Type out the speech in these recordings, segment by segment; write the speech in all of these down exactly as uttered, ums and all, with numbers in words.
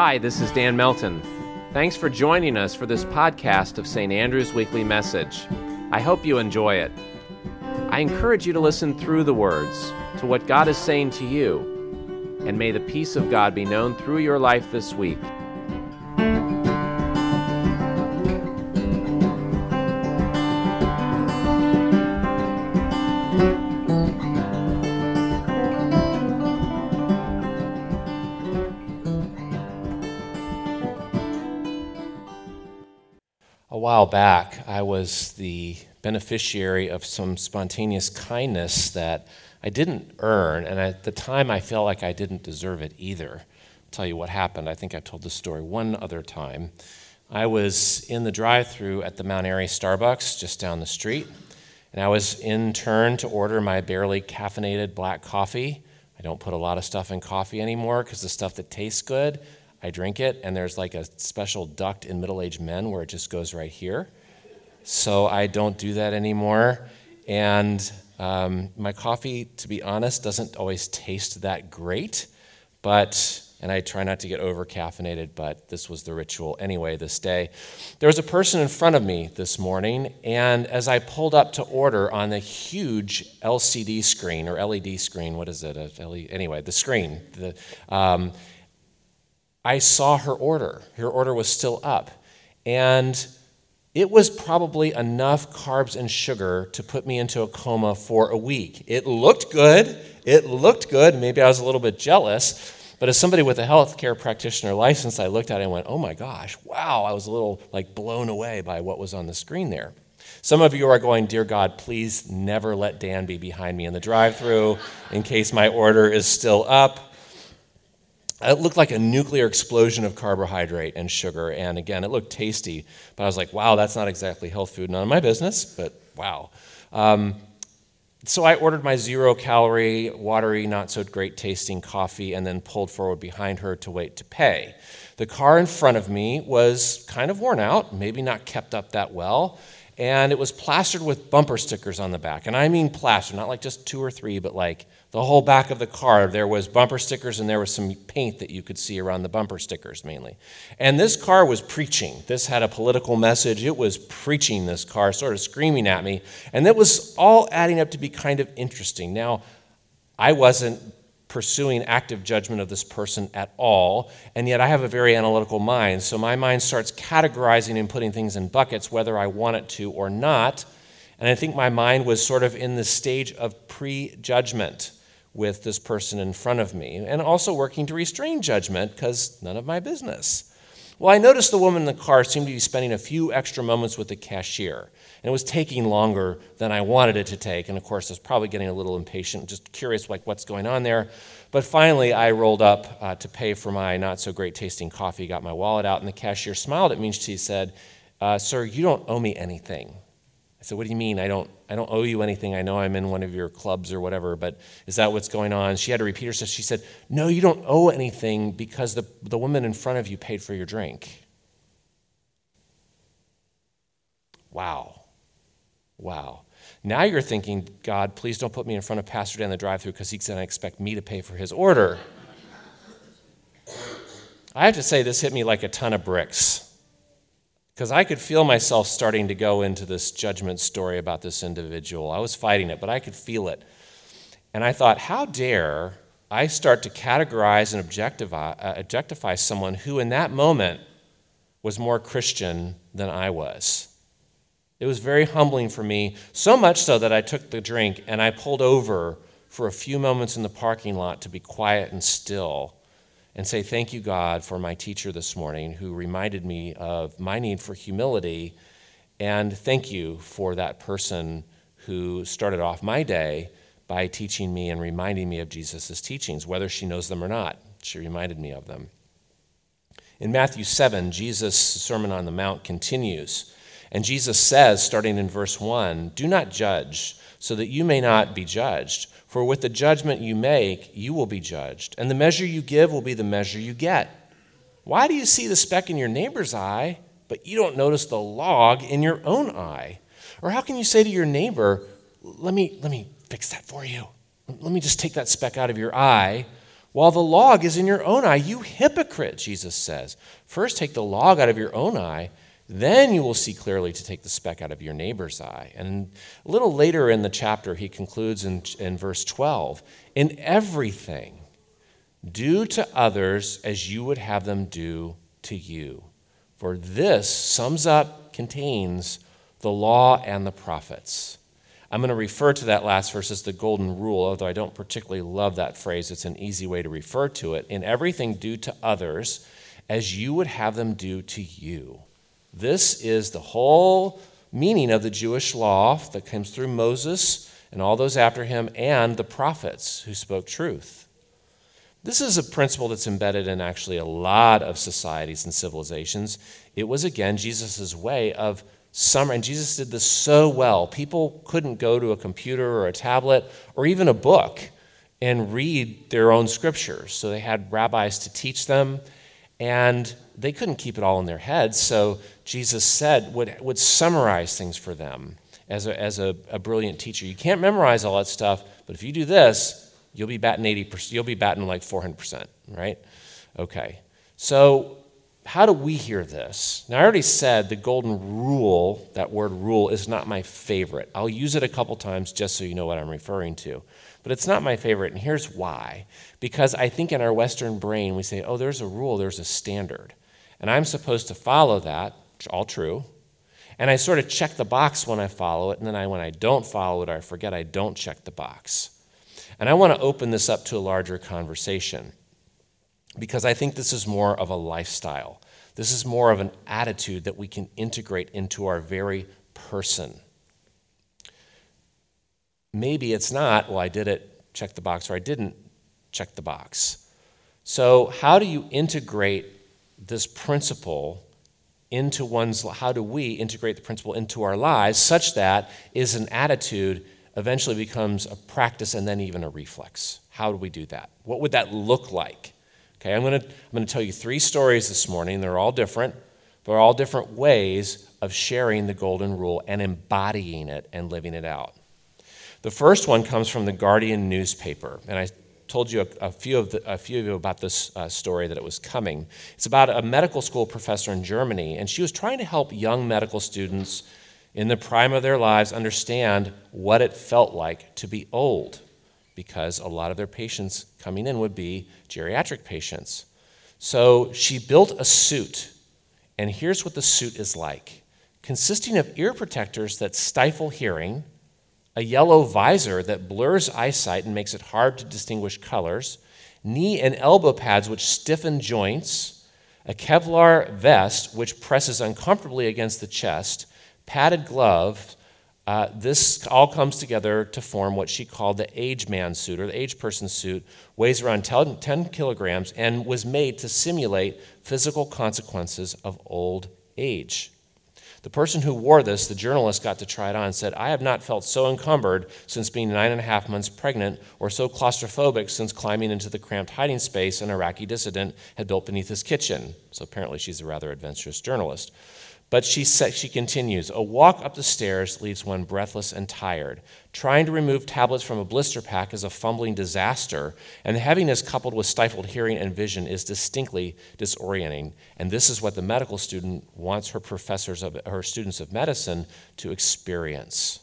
Hi, this is Dan Melton. Thanks for joining us for this podcast of Saint Andrew's Weekly Message. I hope you enjoy it. I encourage you to listen through the words to what God is saying to you, and may the peace of God be known through your life this week. A while back, I was the beneficiary of some spontaneous kindness that I didn't earn, and at the time I felt like I didn't deserve it either. I'll tell you what happened. I think I told this story one other time. I was in the drive-thru at the Mount Airy Starbucks just down the street, and I was in turn to order my barely caffeinated black coffee. I don't put a lot of stuff in coffee anymore because the stuff that tastes good, I drink it, and there's like a special duct in middle-aged men where it just goes right here. So I don't do that anymore. And um, my coffee, to be honest, doesn't always taste that great. But, and I try not to get over-caffeinated, but this was the ritual anyway this day. There was a person in front of me this morning, and as I pulled up to order on the huge L C D screen, or L E D screen, what is it? A L E D, anyway, the screen, the um, I saw her order. Her order was still up. And it was probably enough carbs and sugar to put me into a coma for a week. It looked good. It looked good. Maybe I was a little bit jealous. But as somebody with a healthcare practitioner license, I looked at it and went, oh my gosh, wow. I was a little like blown away by what was on the screen there. Some of you are going, dear God, please never let Dan be behind me in the drive-thru in case my order is still up. It looked like a nuclear explosion of carbohydrate and sugar, and again, it looked tasty, but I was like, wow, that's not exactly health food, none of my business, but wow. Um, so I ordered my zero-calorie, watery, not-so-great-tasting coffee and then pulled forward behind her to wait to pay. The car in front of me was kind of worn out, maybe not kept up that well, and it was plastered with bumper stickers on the back. And I mean plastered, not like just two or three, but like the whole back of the car. There was bumper stickers and there was some paint that you could see around the bumper stickers mainly. And this car was preaching. This had a political message. It was preaching, this car, sort of screaming at me. And it was all adding up to be kind of interesting. Now, I wasn't pursuing active judgment of this person at all, and yet I have a very analytical mind, so my mind starts categorizing and putting things in buckets whether I want it to or not, and I think my mind was sort of in the stage of pre-judgment with this person in front of me, and also working to restrain judgment, because none of my business. Well, I noticed the woman in the car seemed to be spending a few extra moments with the cashier, and it was taking longer than I wanted it to take. And of course, I was probably getting a little impatient, just curious like what's going on there. But finally, I rolled up uh, to pay for my not-so-great-tasting coffee, got my wallet out, and the cashier smiled at me, and she said, uh, sir, you don't owe me anything. I said, what do you mean? I don't I don't owe you anything. I know I'm in one of your clubs or whatever, but is that what's going on? She had to repeat herself. She said, no, you don't owe anything because the, the woman in front of you paid for your drink. Wow. Wow. Now you're thinking, God, please don't put me in front of Pastor Dan in the drive-thru because he's going to expect me to pay for his order. I have to say this hit me like a ton of bricks. Because I could feel myself starting to go into this judgment story about this individual. I was fighting it, but I could feel it. And I thought, how dare I start to categorize and objectify, uh, objectify someone who in that moment was more Christian than I was. It was very humbling for me, so much so that I took the drink and I pulled over for a few moments in the parking lot to be quiet and still and say, thank you, God, for my teacher this morning who reminded me of my need for humility, and thank you for that person who started off my day by teaching me and reminding me of Jesus' teachings, whether she knows them or not. She reminded me of them. In Matthew seven, Jesus' Sermon on the Mount continues, and Jesus says, starting in verse one, do not judge, so that you may not be judged. For with the judgment you make, you will be judged, and the measure you give will be the measure you get. Why do you see the speck in your neighbor's eye, but you don't notice the log in your own eye? Or how can you say to your neighbor, let me, let me fix that for you. Let me just take that speck out of your eye, while the log is in your own eye. You hypocrite, Jesus says. First take the log out of your own eye, then you will see clearly to take the speck out of your neighbor's eye. And a little later in the chapter, he concludes in, in verse twelve, in everything, do to others as you would have them do to you. For this sums up, contains the law and the prophets. I'm going to refer to that last verse as the golden rule, although I don't particularly love that phrase. It's an easy way to refer to it. In everything, do to others as you would have them do to you. This is the whole meaning of the Jewish law that comes through Moses and all those after him and the prophets who spoke truth. This is a principle that's embedded in actually a lot of societies and civilizations. It was, again, Jesus' way of summer, and Jesus did this so well. People couldn't go to a computer or a tablet or even a book and read their own scriptures. So they had rabbis to teach them, and they couldn't keep it all in their heads. So Jesus said, would, would summarize things for them as a, as a, a brilliant teacher. You can't memorize all that stuff, but if you do this, you'll be batting eighty percent, you'll be batting like four hundred percent, right? Okay. So how do we hear this? Now, I already said the golden rule, that word rule, is not my favorite. I'll use it a couple times just so you know what I'm referring to. But it's not my favorite, and here's why. Because I think in our Western brain, we say, oh, there's a rule, there's a standard. And I'm supposed to follow that, all true. And I sort of check the box when I follow it, and then I, when I don't follow it or I forget, I don't check the box. And I want to open this up to a larger conversation because I think this is more of a lifestyle. This is more of an attitude that we can integrate into our very person. Maybe it's not, well, I did it, check the box, or I didn't check the box. So how do you integrate this principle into one's, how do we integrate the principle into our lives such that is an attitude eventually becomes a practice and then even a reflex? How do we do that? What would that look like? Okay, I'm going to I'm going to tell you three stories this morning. They're all different. They're all different ways of sharing the golden rule and embodying it and living it out. The first one comes from the Guardian newspaper, and I told you a, a few of the, a few of you about this uh, story that it was coming. It's about a medical school professor in Germany, and she was trying to help young medical students in the prime of their lives understand what it felt like to be old, because a lot of their patients coming in would be geriatric patients. So she built a suit, and here's what the suit is like. Consisting of ear protectors that stifle hearing, a yellow visor that blurs eyesight and makes it hard to distinguish colors, knee and elbow pads which stiffen joints, a Kevlar vest which presses uncomfortably against the chest, padded gloves. Uh, this all comes together to form what she called the age man suit, or the age person suit, weighs around ten kilograms, and was made to simulate physical consequences of old age. The person who wore this, the journalist, got to try it on and said, I have not felt so encumbered since being nine and a half months pregnant, or so claustrophobic since climbing into the cramped hiding space an Iraqi dissident had built beneath his kitchen. So apparently she's a rather adventurous journalist. But she said, she continues, a walk up the stairs leaves one breathless and tired. Trying to remove tablets from a blister pack is a fumbling disaster, and the heaviness coupled with stifled hearing and vision is distinctly disorienting. And this is what the medical student wants her professors of her students of medicine to experience.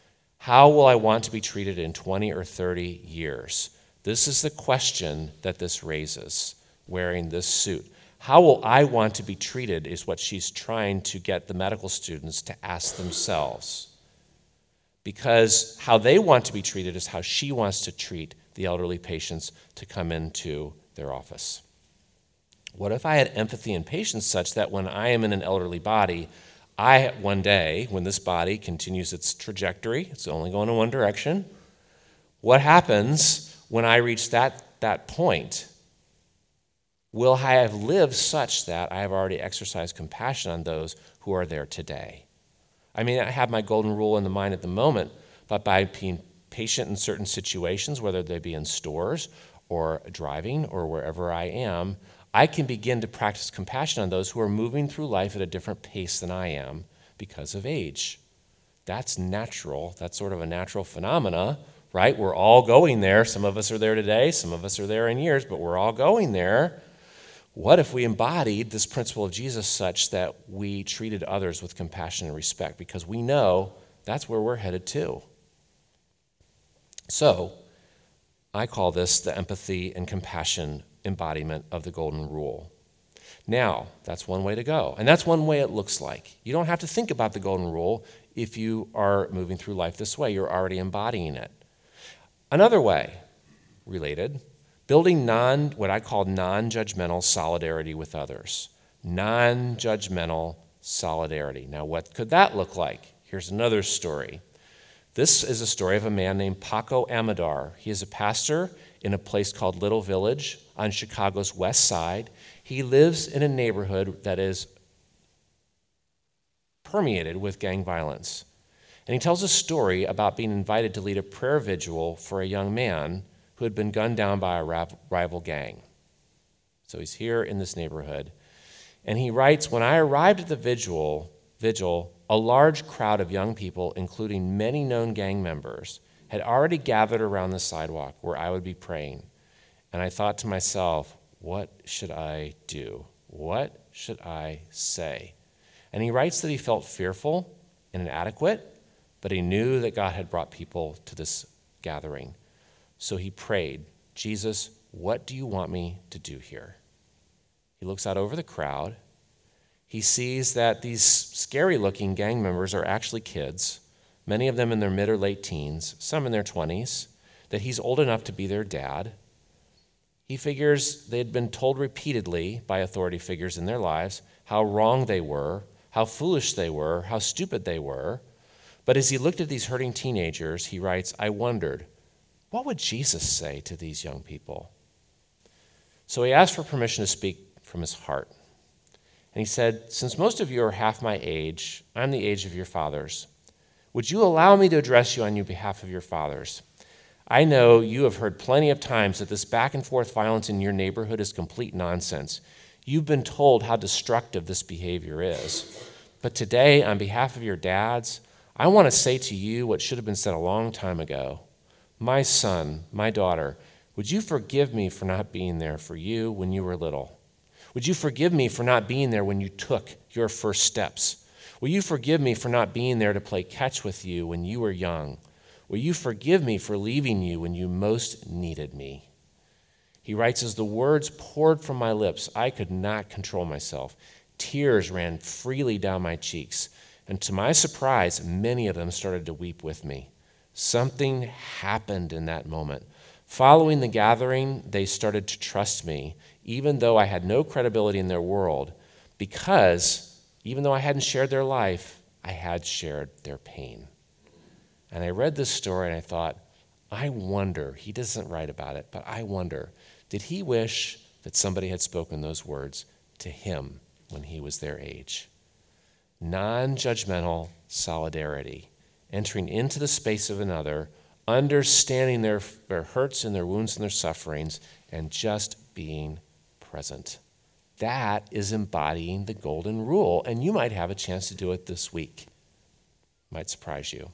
How will I want to be treated in twenty or thirty years? This is the question that this raises, wearing this suit. How will I want to be treated is what she's trying to get the medical students to ask themselves. Because how they want to be treated is how she wants to treat the elderly patients to come into their office. What if I had empathy and patience such that when I am in an elderly body, I, one day, when this body continues its trajectory, it's only going in one direction, what happens when I reach that, that point? Will I have lived such that I have already exercised compassion on those who are there today? I may not have my golden rule in the mind at the moment, but by being patient in certain situations, whether they be in stores or driving or wherever I am, I can begin to practice compassion on those who are moving through life at a different pace than I am because of age. That's natural. That's sort of a natural phenomena right? We're all going there. Some of us are there today. Some of us are there in years, but we're all going there. What if we embodied this principle of Jesus such that we treated others with compassion and respect? Because we know that's where we're headed to. So, I call this the empathy and compassion embodiment of the Golden Rule. Now, that's one way to go. And that's one way it looks like. You don't have to think about the Golden Rule if you are moving through life this way. You're already embodying it. Another way, related, building non, what I call non-judgmental solidarity with others. Non-judgmental solidarity. Now, what could that look like? Here's another story. This is a story of a man named Paco Amador. He is a pastor in a place called Little Village on Chicago's west side. He lives in a neighborhood that is permeated with gang violence. And he tells a story about being invited to lead a prayer vigil for a young man who had been gunned down by a rival gang. So he's here in this neighborhood. And he writes, when I arrived at the vigil, vigil, a large crowd of young people, including many known gang members, had already gathered around the sidewalk where I would be praying. And I thought to myself, what should I do? What should I say? And he writes that he felt fearful and inadequate, but he knew that God had brought people to this gathering. So he prayed, Jesus, what do you want me to do here? He looks out over the crowd. He sees that these scary-looking gang members are actually kids, many of them in their mid or late teens, some in their twenties, that he's old enough to be their dad. He figures they had been told repeatedly by authority figures in their lives how wrong they were, how foolish they were, how stupid they were. But as he looked at these hurting teenagers, he writes, I wondered, what would Jesus say to these young people? So he asked for permission to speak from his heart. And he said, since most of you are half my age, I'm the age of your fathers. Would you allow me to address you on your behalf of your fathers? I know you have heard plenty of times that this back and forth violence in your neighborhood is complete nonsense. You've been told how destructive this behavior is. But today, on behalf of your dads, I want to say to you what should have been said a long time ago. My son, my daughter, would you forgive me for not being there for you when you were little? Would you forgive me for not being there when you took your first steps? Will you forgive me for not being there to play catch with you when you were young? Will you forgive me for leaving you when you most needed me? He writes, as the words poured from my lips, I could not control myself. Tears ran freely down my cheeks, and to my surprise, many of them started to weep with me. Something happened in that moment. Following the gathering, they started to trust me, even though I had no credibility in their world, because even though I hadn't shared their life, I had shared their pain. And I read this story and I thought, I wonder, he doesn't write about it, but I wonder, did he wish that somebody had spoken those words to him when he was their age? Non-judgmental solidarity, entering into the space of another, understanding their, their hurts and their wounds and their sufferings, and just being present. That is embodying the Golden Rule, and you might have a chance to do it this week. Might surprise you.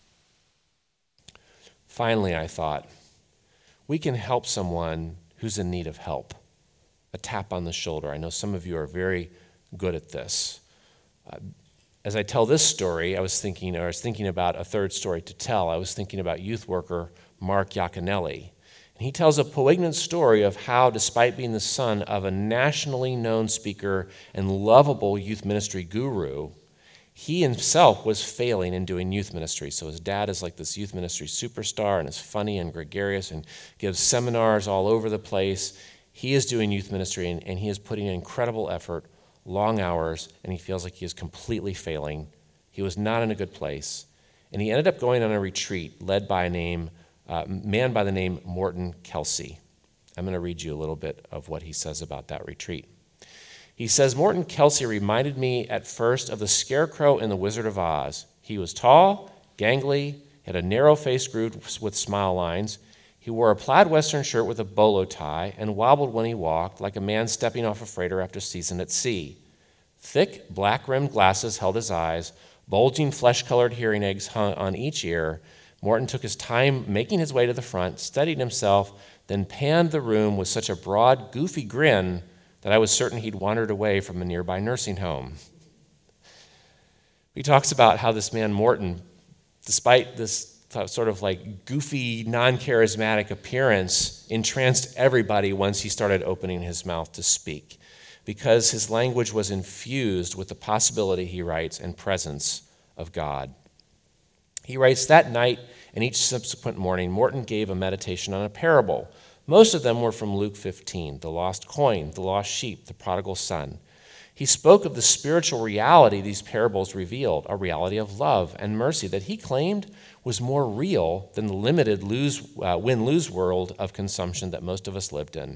Finally, I thought, we can help someone who's in need of help. A tap on the shoulder. I know some of you are very good at this. Uh, as I tell this story, I was thinking, or I was thinking about a third story to tell. I was thinking about youth worker Mark Yaconelli. And he tells a poignant story of how, despite being the son of a nationally known speaker and lovable youth ministry guru, he himself was failing in doing youth ministry. So his dad is like this youth ministry superstar and is funny and gregarious and gives seminars all over the place. He is doing youth ministry and, and he is putting in incredible effort, long hours, and he feels like he is completely failing. He was not in a good place. And he ended up going on a retreat led by a name, uh, man by the name Morton Kelsey. I'm going to read you a little bit of what he says about that retreat. He says, Morton Kelsey reminded me at first of the scarecrow in The Wizard of Oz. He was tall, gangly, had a narrow face grooved with smile lines. He wore a plaid western shirt with a bolo tie and wobbled when he walked like a man stepping off a freighter after season at sea. Thick, black-rimmed glasses held his eyes. Bulging flesh-colored hearing aids hung on each ear. Morton took his time making his way to the front, steadied himself, then panned the room with such a broad, goofy grin that I was certain he'd wandered away from a nearby nursing home. He talks about how this man Morton, despite this sort of like goofy, non-charismatic appearance, entranced everybody once he started opening his mouth to speak, because his language was infused with the possibility, he writes, and presence of God. He writes, that night and each subsequent morning, Morton gave a meditation on a parable. Most of them were from Luke fifteen, the lost coin, the lost sheep, the prodigal son. He spoke of the spiritual reality these parables revealed, a reality of love and mercy that he claimed was more real than the limited lose, uh, win-lose world of consumption that most of us lived in.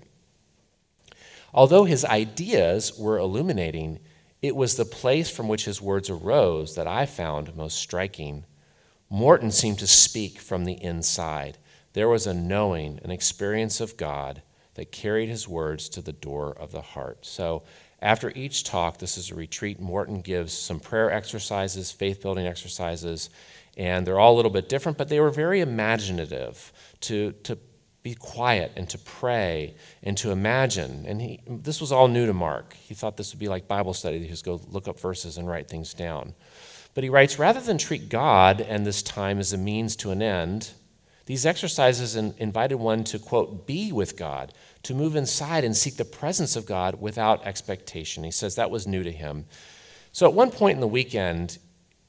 Although his ideas were illuminating, it was the place from which his words arose that I found most striking. Morton seemed to speak from the inside. There was a knowing, an experience of God that carried his words to the door of the heart. So after each talk, this is a retreat, Morton gives some prayer exercises, faith-building exercises, and they're all a little bit different, but they were very imaginative to, to be quiet and to pray and to imagine. And he, this was all new to Mark. He thought this would be like Bible study. He just go look up verses and write things down. But he writes, rather than treat God and this time as a means to an end, these exercises in, invited one to, quote, be with God, to move inside and seek the presence of God without expectation. He says that was new to him. So at one point in the weekend,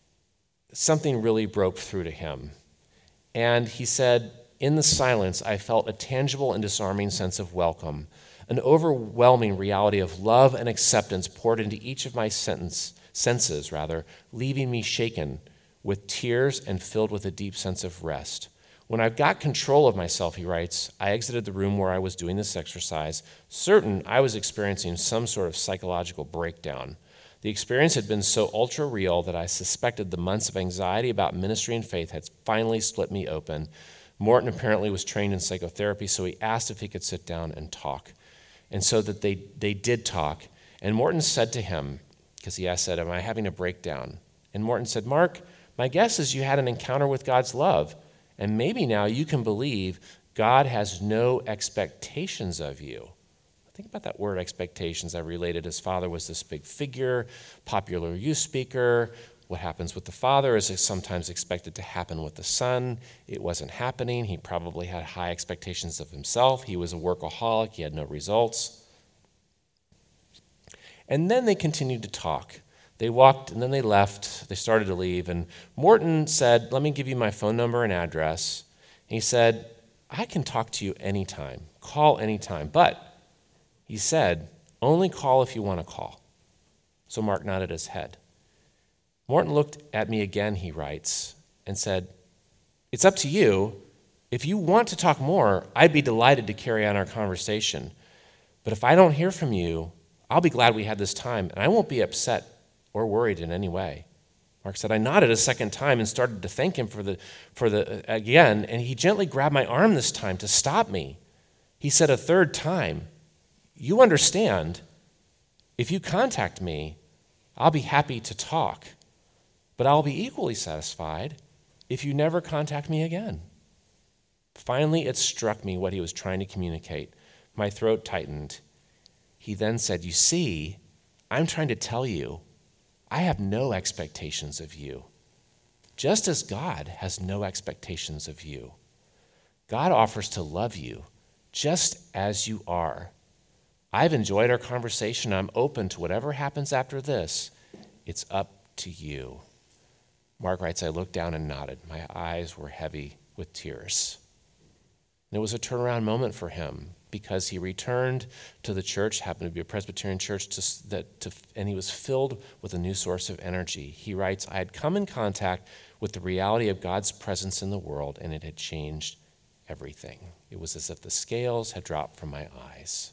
something really broke through to him. And he said, in the silence, I felt a tangible and disarming sense of welcome, an overwhelming reality of love and acceptance poured into each of my sentence, senses, rather, leaving me shaken with tears and filled with a deep sense of rest. When I got control of myself, he writes, I exited the room where I was doing this exercise, certain I was experiencing some sort of psychological breakdown. The experience had been so ultra-real that I suspected the months of anxiety about ministry and faith had finally split me open. Morton apparently was trained in psychotherapy, so he asked if he could sit down and talk. And so that they, they did talk. And Morton said to him, because he asked, said, am I having a breakdown? And Morton said, Mark, my guess is you had an encounter with God's love. And maybe now you can believe God has no expectations of you. Think about that word expectations. I related his father was this big figure, popular youth speaker. What happens with the father is sometimes expected to happen with the son. It wasn't happening. He probably had high expectations of himself. He was a workaholic. He had no results. And then they continued to talk. They walked and then they left. They started to leave. And Morton said, let me give you my phone number and address. And he said, I can talk to you anytime. Call anytime. But he said, only call if you want to call. So Mark nodded his head. Morton looked at me again, he writes, and said, it's up to you. If you want to talk more, I'd be delighted to carry on our conversation. But if I don't hear from you, I'll be glad we had this time, and I won't be upset or worried in any way. Mark said, I nodded a second time and started to thank him for the, for the uh, again, and he gently grabbed my arm this time to stop me. He said a third time, you understand, if you contact me, I'll be happy to talk, but I'll be equally satisfied if you never contact me again. Finally, it struck me what he was trying to communicate. My throat tightened. He then said, you see, I'm trying to tell you, I have no expectations of you, just as God has no expectations of you. God offers to love you just as you are. I've enjoyed our conversation. I'm open to whatever happens after this. It's up to you. Mark writes, I looked down and nodded. My eyes were heavy with tears. And it was a turnaround moment for him because he returned to the church, happened to be a Presbyterian church, to, that, to, and he was filled with a new source of energy. He writes, I had come in contact with the reality of God's presence in the world, and it had changed everything. It was as if the scales had dropped from my eyes.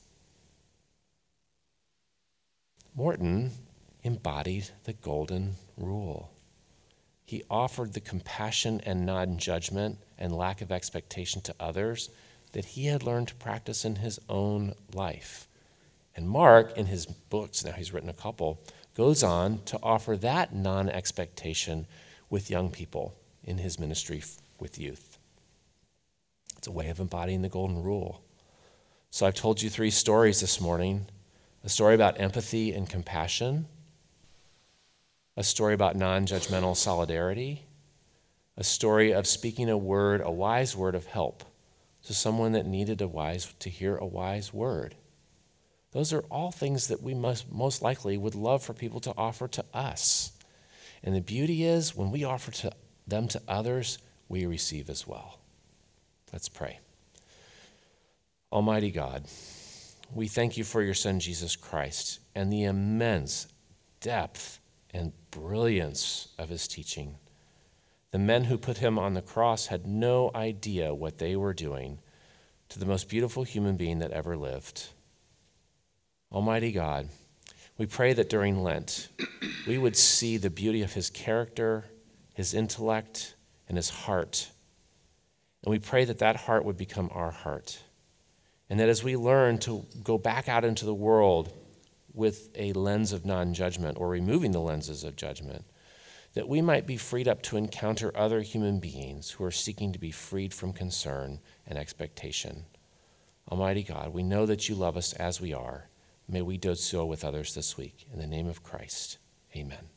Morton embodied the golden rule. He offered the compassion and non-judgment and lack of expectation to others that he had learned to practice in his own life. And Mark, in his books, now he's written a couple, goes on to offer that non-expectation with young people in his ministry with youth. It's a way of embodying the golden rule. So I've told you three stories this morning. A story about empathy and compassion, a story about non-judgmental solidarity, a story of speaking a word, a wise word of help to someone that needed a wise to hear a wise word. Those are all things that we must most likely would love for people to offer to us. And the beauty is when we offer to them to others, we receive as well. Let's pray. Almighty God, we thank you for your Son, Jesus Christ, and the immense depth and brilliance of his teaching. The men who put him on the cross had no idea what they were doing to the most beautiful human being that ever lived. Almighty God, we pray that during Lent, we would see the beauty of his character, his intellect, and his heart. And we pray that that heart would become our heart. And that as we learn to go back out into the world with a lens of non-judgment or removing the lenses of judgment, that we might be freed up to encounter other human beings who are seeking to be freed from concern and expectation. Almighty God, we know that you love us as we are. May we do so with others this week. In the name of Christ, amen.